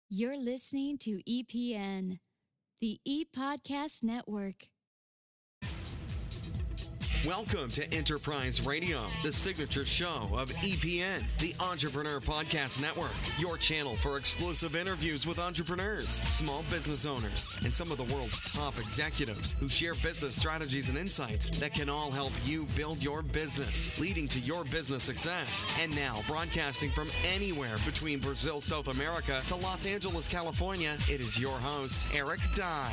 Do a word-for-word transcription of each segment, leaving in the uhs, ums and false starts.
You're listening to E P N, the E-Podcast Network. Welcome to Enterprise Radio, the signature show of E P N, the Entrepreneur Podcast Network, your channel for exclusive interviews with entrepreneurs, small business owners, and some of the world's top executives who share business strategies and insights that can all help you build your business, leading to your business success. And now, broadcasting from anywhere between Brazil, South America to Los Angeles, California, it is your host, Eric Dye.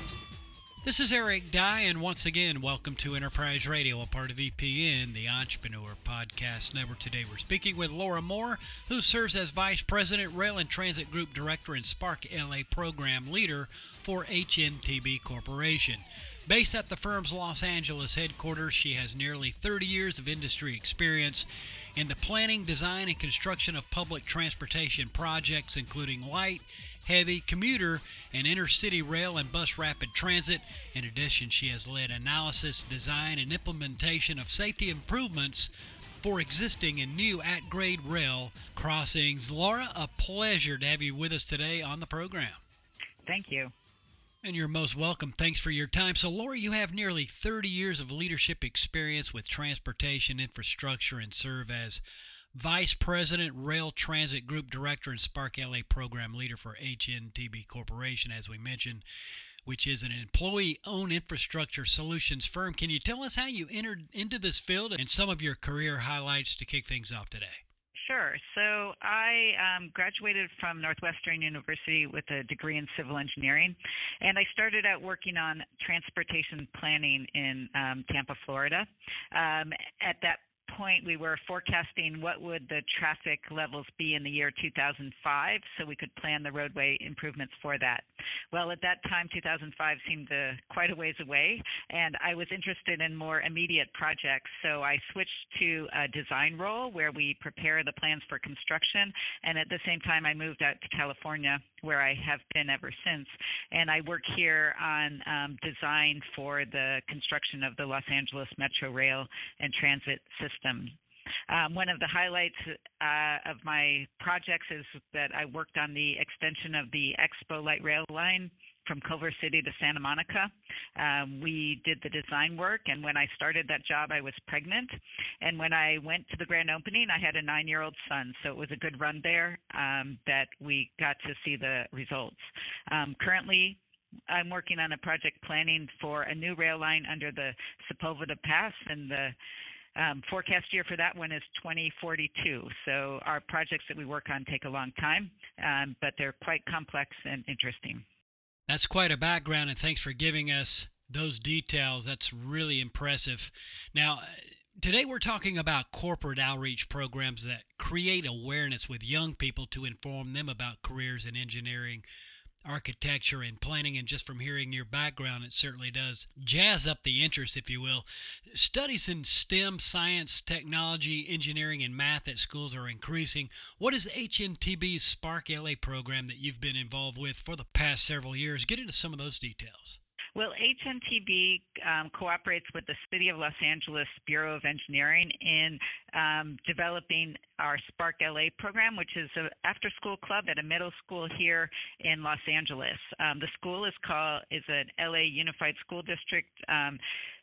This is Eric Dye, and once again, welcome to Enterprise Radio, a part of E P N, the Entrepreneur Podcast Network. Today we're speaking with Laura Moore, who serves as Vice President, Rail and Transit Group Director and Spark L A Program Leader for H N T B Corporation. Based at the firm's Los Angeles headquarters, she has nearly thirty years of industry experience in the planning, design, and construction of public transportation projects, including light, heavy, commuter, and intercity rail and bus rapid transit. In addition, she has led analysis, design, and implementation of safety improvements for existing and new at-grade rail crossings. Laura, a pleasure to have you with us today on the program. Thank you. And you're most welcome. Thanks for your time. So, Laura, you have nearly thirty years of leadership experience with transportation infrastructure and serve as Vice President, Rail Transit Group Director, and Spark L A Program Leader for H N T B Corporation, as we mentioned, which is an employee-owned infrastructure solutions firm. Can you tell us how you entered into this field and some of your career highlights to kick things off today? Sure. So I um, graduated from Northwestern University with a degree in civil engineering, and I started out working on transportation planning in um, Tampa, Florida. Um, at that point, we were forecasting what would the traffic levels be in the year two thousand five, so we could plan the roadway improvements for that. Well, at that time, two thousand five seemed uh, quite a ways away, and I was interested in more immediate projects, so I switched to a design role where we prepare the plans for construction, and at the same time, I moved out to California, where I have been ever since, and I work here on um, design for the construction of the Los Angeles Metro Rail and Transit System. Um, one of the highlights uh, of my projects is that I worked on the extension of the Expo Light Rail line from Culver City to Santa Monica. Um, we did the design work, and when I started that job, I was pregnant. And when I went to the grand opening, I had a nine-year-old son, so it was a good run there um, that we got to see the results. Um, currently, I'm working on a project planning for a new rail line under the Sepulveda Pass, and the Um, forecast year for that one is twenty forty-two. So our projects that we work on take a long time, um, but they're quite complex and interesting. That's quite a background, and thanks for giving us those details. That's really impressive. Now, today we're talking about corporate outreach programs that create awareness with young people to inform them about careers in engineering, architecture, and planning. And just from hearing your background, it certainly does jazz up the interest, if you will. Studies in STEM, science, technology, engineering, and math at schools are increasing. What is H N T B's Spark L A program that you've been involved with for the past several years? Get into some of those details. Well, H N T B um, cooperates with the City of Los Angeles Bureau of Engineering in um, developing our Spark L A program, which is an after-school club at a middle school here in Los Angeles. Um, the school is called is an L A Unified School District um,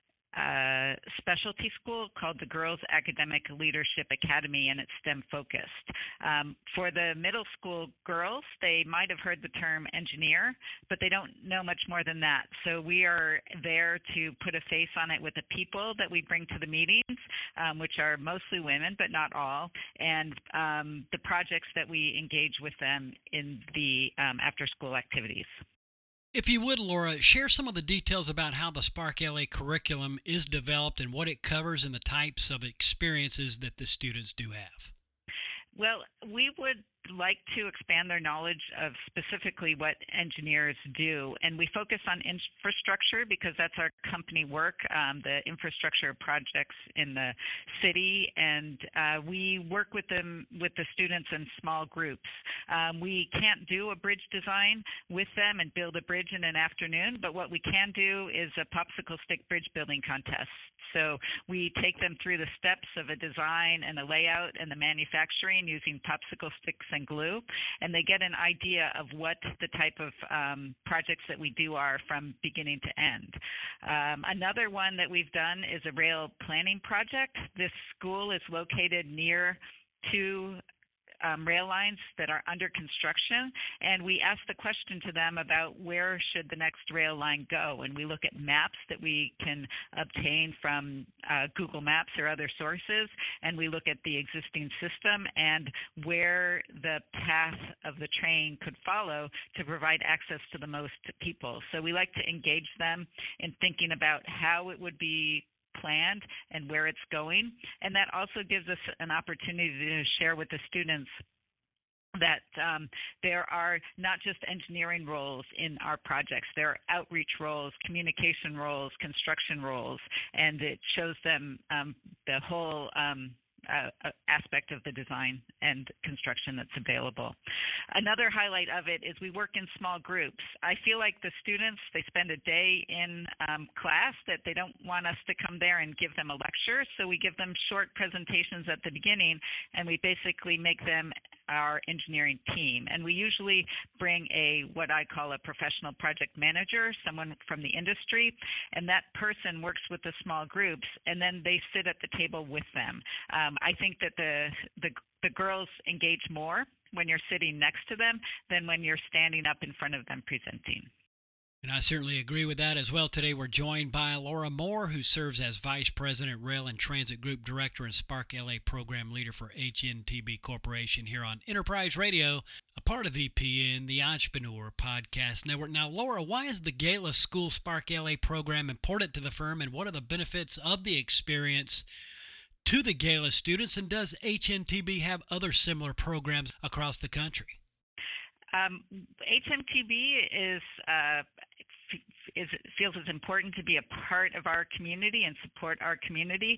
uh, specialty school called the Girls Academic Leadership Academy, and it's STEM focused. Um, for the middle school girls, they might have heard the term engineer, but they don't know much more than that. So we are there to put a face on it with the people that we bring to the meetings, um, which are mostly women, but not all, and um, the projects that we engage with them in the um, after-school activities. If you would, Laura, share some of the details about how the Spark L A curriculum is developed and what it covers and the types of experiences that the students do have. Well, we would like to expand their knowledge of specifically what engineers do, and we focus on infrastructure because that's our company work, um, the infrastructure projects in the city, and uh, we work with them, with the students in small groups. Um, we can't do a bridge design with them and build a bridge in an afternoon, but what we can do is a popsicle stick bridge building contest. So we take them through the steps of a design and a layout and the manufacturing using popsicle sticks and glue, and they get an idea of what the type of um, projects that we do are from beginning to end. Um, another one that we've done is a rail planning project. This school is located near two Um, rail lines that are under construction, and we ask the question to them about where should the next rail line go, and we look at maps that we can obtain from uh, Google Maps or other sources, and we look at the existing system and where the path of the train could follow to provide access to the most people. So we like to engage them in thinking about how it would be planned and where it's going. And that also gives us an opportunity to share with the students that um, there are not just engineering roles in our projects. There are outreach roles, communication roles, construction roles, and it shows them um, the whole um, Uh, aspect of the design and construction that's available. Another highlight of it is we work in small groups. I feel like the students, they spend a day in um, class that they don't want us to come there and give them a lecture, so we give them short presentations at the beginning, and we basically make them our engineering team. And we usually bring a what I call a professional project manager, someone from the industry, and that person works with the small groups, and then they sit at the table with them. Um, I think that the, the the girls engage more when you're sitting next to them than when you're standing up in front of them presenting. And I certainly agree with that as well. Today we're joined by Laura Moore, who serves as Vice President, Rail and Transit Group Director and Spark L A Program Leader for H N T B Corporation here on Enterprise Radio, a part of E P N, the Entrepreneur Podcast Network. Now, Laura, why is the Gala School Spark L A program important to the firm, and what are the benefits of the experience to the Gala students, and does H N T B have other similar programs across the country? Um, H N T B is, uh, is feels it's important to be a part of our community and support our community.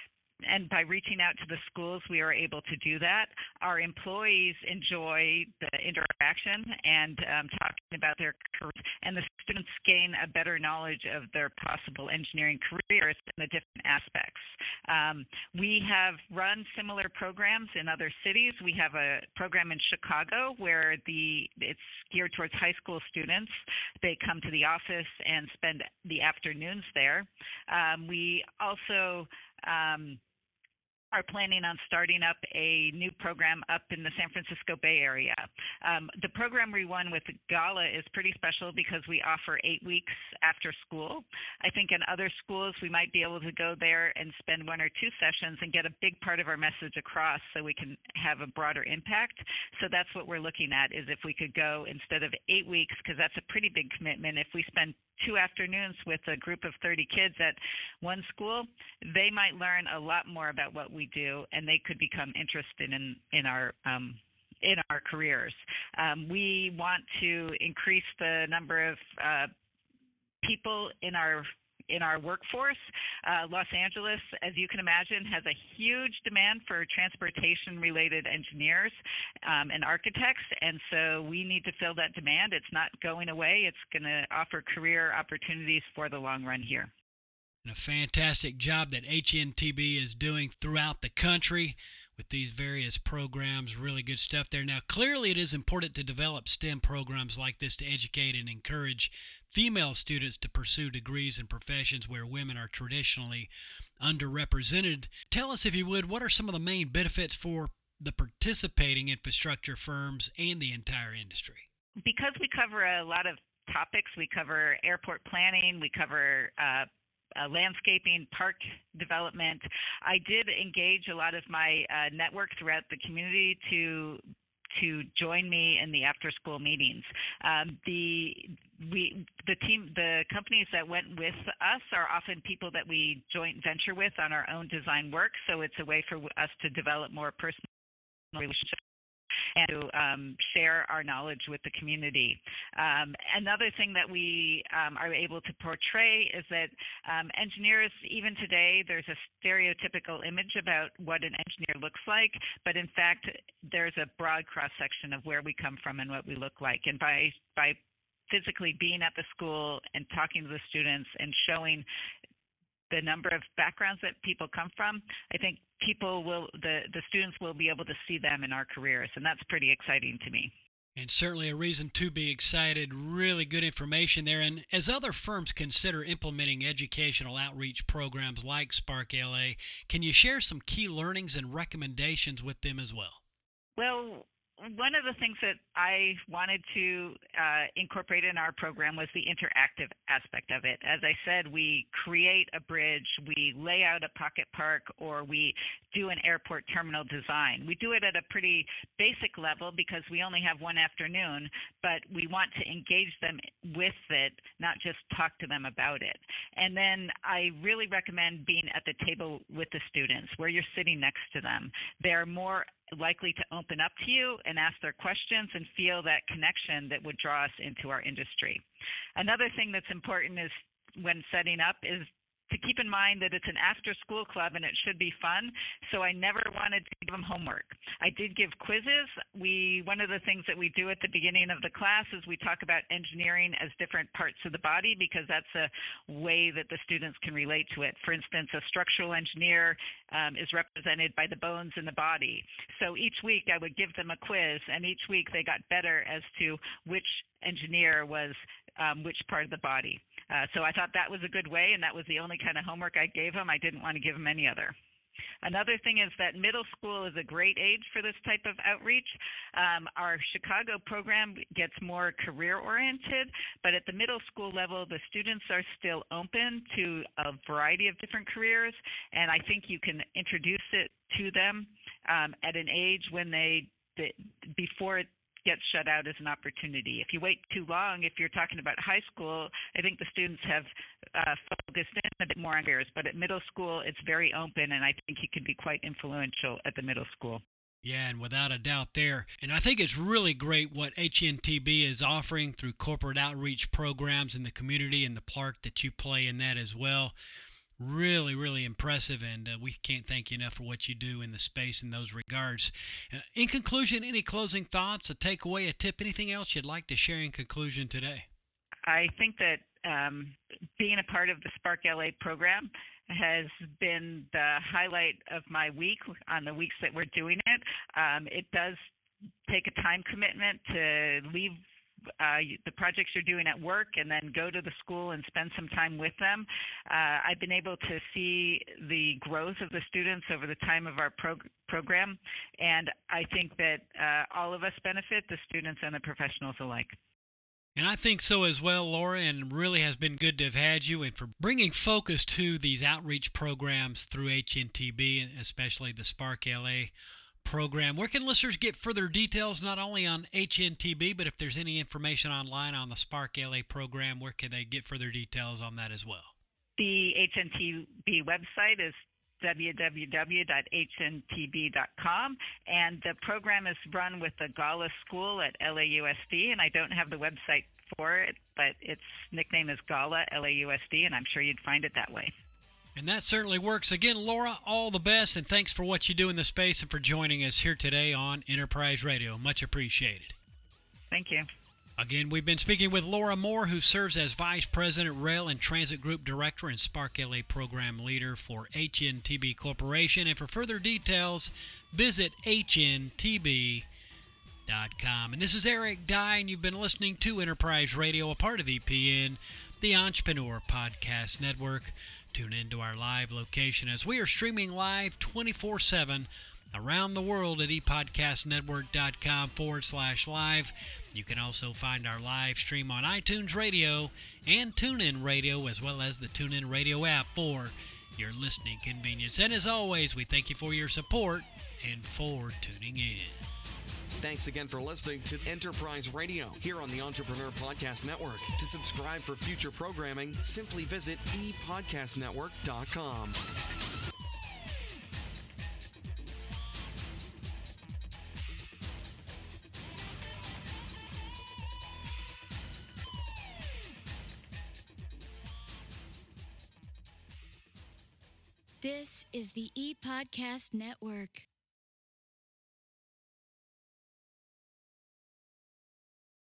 And by reaching out to the schools, we are able to do that. Our employees enjoy the interaction and um, talking about their careers, and the students gain a better knowledge of their possible engineering careers and the different aspects. Um, we have run similar programs in other cities. We have a program in Chicago where the it's geared towards high school students. They come to the office and spend the afternoons there. Um, we also um, are planning on starting up a new program up in the San Francisco Bay Area. Um, the program we won with Gala is pretty special because we offer eight weeks after school. I think in other schools we might be able to go there and spend one or two sessions and get a big part of our message across so we can have a broader impact. So that's what we're looking at, is if we could go instead of eight weeks, because that's a pretty big commitment. If we spend two afternoons with a group of thirty kids at one school, they might learn a lot more about what we do, and they could become interested in in our um, in our careers. Um, we want to increase the number of uh, people in our in our workforce. Uh, Los Angeles, as you can imagine, has a huge demand for transportation-related engineers um, and architects, and so we need to fill that demand. It's not going away. It's going to offer career opportunities for the long run here. And a fantastic job that H N T B is doing throughout the country with these various programs. Really good stuff there. Now, clearly it is important to develop STEM programs like this to educate and encourage female students to pursue degrees in professions where women are traditionally underrepresented. Tell us, if you would, what are some of the main benefits for the participating infrastructure firms and the entire industry? Because we cover a lot of topics, we cover airport planning, we cover uh, Uh, landscaping, park development. I did engage a lot of my uh, network throughout the community to to join me in the after-school meetings. Um, the we the team the companies that went with us are often people that we joint venture with on our own design work. So it's a way for us to develop more personal relationships and to um, share our knowledge with the community. Um, another thing that we um, are able to portray is that um, engineers, even today, there's a stereotypical image about what an engineer looks like, but in fact, there's a broad cross-section of where we come from and what we look like. And by, by physically being at the school and talking to the students and showing the number of backgrounds that people come from, I think people will, the, the students will be able to see them in our careers, and that's pretty exciting to me. And certainly a reason to be excited. Really good information there. And as other firms consider implementing educational outreach programs like Spark L A, can you share some key learnings and recommendations with them as well? Well, one of the things that I wanted to uh, incorporate in our program was the interactive aspect of it. As I said, we create a bridge, we lay out a pocket park, or we do an airport terminal design. We do it at a pretty basic level because we only have one afternoon, but we want to engage them with it, not just talk to them about it. And then I really recommend being at the table with the students where you're sitting next to them. They're more likely to open up to you and ask their questions and feel that connection that would draw us into our industry. Another thing that's important is when setting up is to keep in mind that it's an after-school club and it should be fun, so I never wanted to give them homework. I did give quizzes. We one of the things that we do at the beginning of the class is we talk about engineering as different parts of the body because that's a way that the students can relate to it. For instance, a structural engineer um, is represented by the bones in the body. So each week I would give them a quiz, and each week they got better as to which engineer was um, which part of the body. Uh, so I thought that was a good way, and that was the only kind of homework I gave them. I didn't want to give them any other. Another thing is that middle school is a great age for this type of outreach. Um, our Chicago program gets more career-oriented, but at the middle school level, the students are still open to a variety of different careers, and I think you can introduce it to them um, at an age when they, before it gets shut out as an opportunity. If you wait too long, if you're talking about high school, I think the students have uh, focused in a bit more on careers, but at middle school, it's very open, and I think you can be quite influential at the middle school. Yeah, and without a doubt there. And I think it's really great what H N T B is offering through corporate outreach programs in the community and the part that you play in that as well. Really, really impressive, and uh, we can't thank you enough for what you do in the space in those regards. Uh, in conclusion, any closing thoughts, a takeaway, a tip, anything else you'd like to share in conclusion today? I think that um, being a part of the Spark L A program has been the highlight of my week on the weeks that we're doing it. Um, it does take a time commitment to leave Uh, the projects you're doing at work and then go to the school and spend some time with them. Uh, I've been able to see the growth of the students over the time of our prog- program, and I think that uh, all of us benefit, the students and the professionals alike. And I think so as well, Laura, and really has been good to have had you and for bringing focus to these outreach programs through H N T B, and especially the Spark L A program. Where can listeners get further details, not only on H N T B, but if there's any information online on the Spark L A program, where can they get further details on that as well? The H N T B website is w w w dot h n t b dot com, and the program is run with the Gala School at L A U S D, and I don't have the website for it, but its nickname is Gala, L A U S D, and I'm sure you'd find it that way. And that certainly works. Again, Laura, all the best, and thanks for what you do in the space and for joining us here today on Enterprise Radio. Much appreciated. Thank you. Again, we've been speaking with Laura Moore, who serves as Vice President, Rail and Transit Group Director and Spark L A Program Leader for H N T B Corporation. And for further details, visit H N T B dot com. And this is Eric Dye, and you've been listening to Enterprise Radio, a part of E P N, the Entrepreneur Podcast Network. Tune into our live location as we are streaming live twenty-four seven around the world at epodcastnetwork.com forward slash live. You can also find our live stream on iTunes Radio and TuneIn Radio, as well as the TuneIn Radio app for your listening convenience. And as always, we thank you for your support and for tuning in. Thanks again for listening to Enterprise Radio here on the Entrepreneur Podcast Network. To subscribe for future programming, simply visit e podcast network dot com. This is the E-Podcast Network.